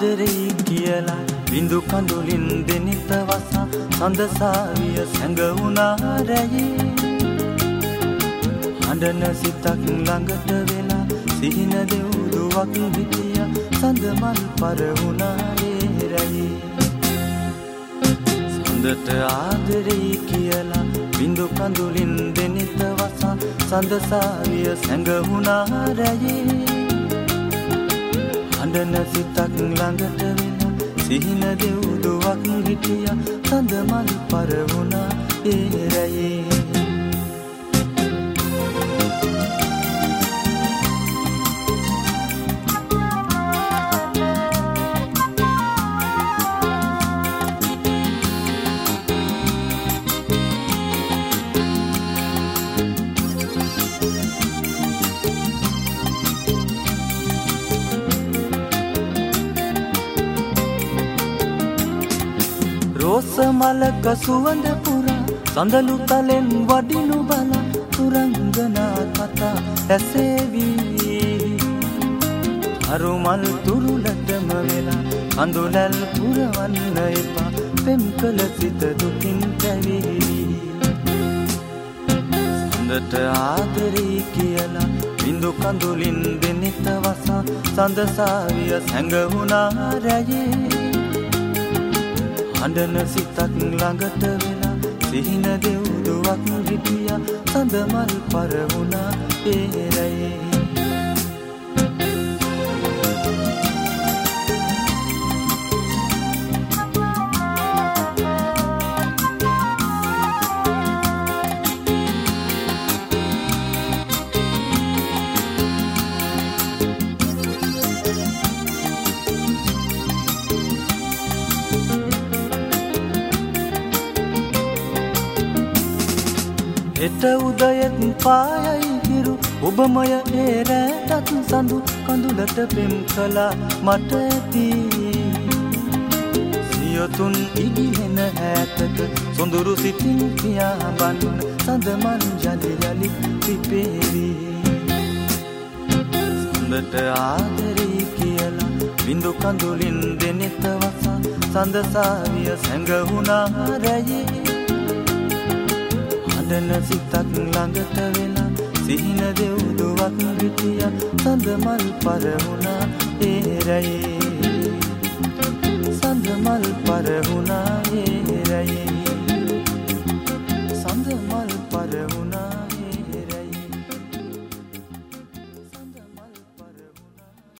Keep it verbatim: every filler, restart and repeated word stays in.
ආදරෙයි කියලා බිඳු කඳුලින් දෙනිත වසා සඳසාවිය සැඟවුණා රැයේ අඬන සිතක් ළඟට වෙලා සිහින දෙව්දුවක් හිටියා සඳ මල් පරවුණා ඒ රැයේ සඳට ආදරෙයි කියලා බිඳු කඳුලින් දෙනිත වසා සඳසාවිය සැඟවුණා රැයේ අඬන සිතක් ළඟට වෙලා සිහින දෙව්දුවක් හිටියා සඳ මල් පරවුණා ඒ රැයේ රෝස මලක සුවඳ පුරා සඳලු තලෙන් වඩිනු බලා තුරංගනා කතා ඇසේවි අරුමල් තුරුලටම වෙලා කඳුලල් පුරවන්න එපා පෙම් කළ සිත දුකින් පැවිලි සඳට ආදරේ කියලා බිඳු කඳුලින් දෙනිත වසා සඳසාවිය සැඟවුණා රැයේ අඬන සිතක් ළඟට වෙලා සිහින දෙව්දුවක් හිටියා සඳ මල් පරවුණා ඒ රැයේ එත උදයෙත් පායයි හිරු ඔබමය ඒ රැටත් සඳු කඳුලට පෙම් කළා මට ඇති සියොතුන් ඉගිලෙන ඈතක සොඳුරු සිතින් පියාඹන්න සඳ මල් ජලි ජලි පිපේවි සඳට ආදරේ කියලා බිඳු කඳුලින් දෙනිත වසා සඳසාවිය සැඟවුණා රැයේ අඬන සිතක් ළඟට වෙලා සිහින දෙව්දුවක් හිටියා සඳ මල් පරවුණා ඒ රැයේ සඳ මල් පරවුණා ඒ රැයේ සඳ මල් පරවුණා